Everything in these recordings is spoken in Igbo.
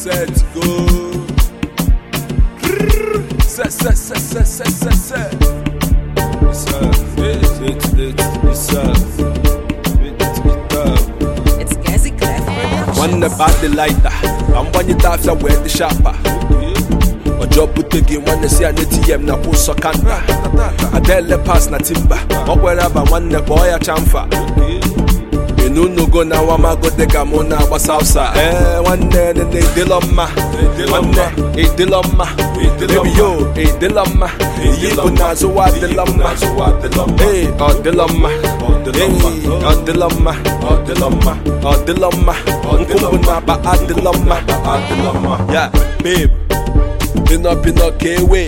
set, go. It's Gazi Clef Productions. One about the lighter, and when you tap your wear the sharper. A job put again when they see an ATM na push so kanda. I tell the pass na timber. What wherever one the boy a chamfa. You no go now, I'm a go de gamona was outside. One day they diloma, one day a diloma, baby yo, a diloma, you na so what diloma, hey, a diloma, hey, a diloma, unkubuna ba a diloma, yeah, babe, pin up K-way.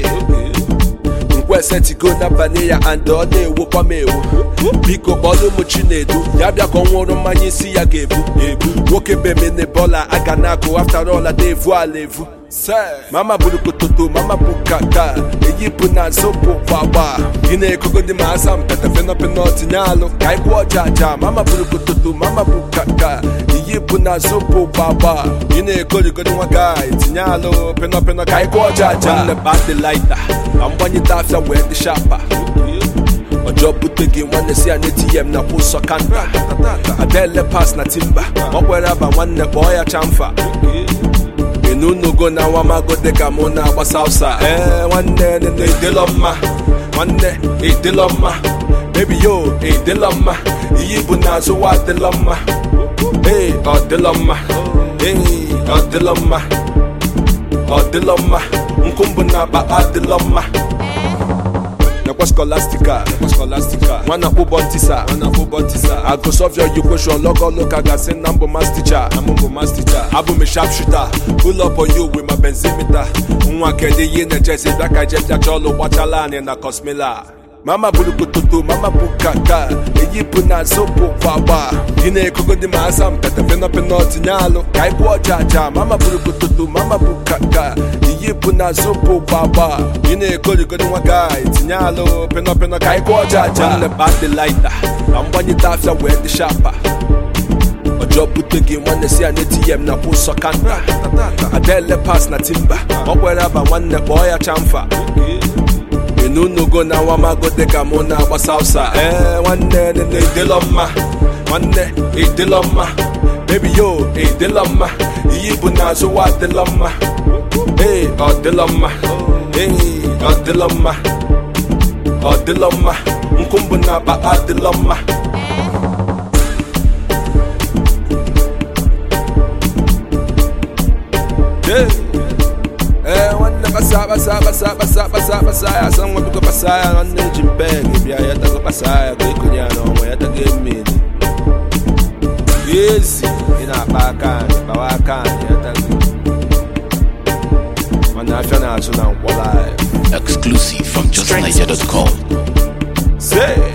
Set go na vanilla and all day whoop a meal. Pico bolu muchinedu, Yabia Conworo Mani see a gave you. Woke a baby in the bola, I can go after all a day voile. Sir, Mama Burukutu, Mama Bukaka, a yipuna sopo wawa. Guinea Coco de Masam, Peta Fenopenot, Kaikwa Jaja, Mama Burukutu, Mama Bukaka, a yipuna sopo wawa. Guinea Coco de Wagai, Tignalo, Penopena Kaikwa Jaja, the bad lighter. And when you tap your wear the sharper. A job put again when they see an ATM na push so kanda. I tell the pass na timber. What wherever one the boy a chamfa. You no go now, I'm a go de gamona was outside. One day they diloma, one day a diloma. Baby yo, a diloma. Yibuna so what diloma. Hey, a diloma. Hey, a diloma. A diloma. Nkumbuna ba a diloma. Nakwa scholastica, Wana bontisa, I go solve your equation, logo look I say number master teacher, Abu me sharpshooter, pull up on you with my benzimeter. Unwa kedi yene jesse, black I jet ya cholo, wachalani na cosmila. Mama Burukutu, Mama Bukaka, a yipuna sopo wawa. Guinea Coco de Masam, Peta Fenopenot, Nyalo, Kaikwa Jaja, Mama Burukutu, Mama Bukaka, a yipuna sopo wawa. Guinea Coco de Wagai, Tignalo, Penopena, Kaikwa Jaja, the bad the lighter, and when you tap your wear the sharper. A job put again when they see an ATM na push so kanda. I tell the pass na timber, or wherever one the boy a chamfa. You no go now, I'm a go de gamona was outside. One day they diloma, one day a diloma. Baby yo, a diloma. Yibuna so what diloma. Hey, a diloma. Hey, a diloma. A diloma. Nkumbuna ba a diloma. Yeah. Pasaya, someone to go Pasaya on the gym bag. If you had to go Pasaya, go Kunyano, where to give me. Yes, in a back, Bawakan, Exclusive from justniger.com. Say.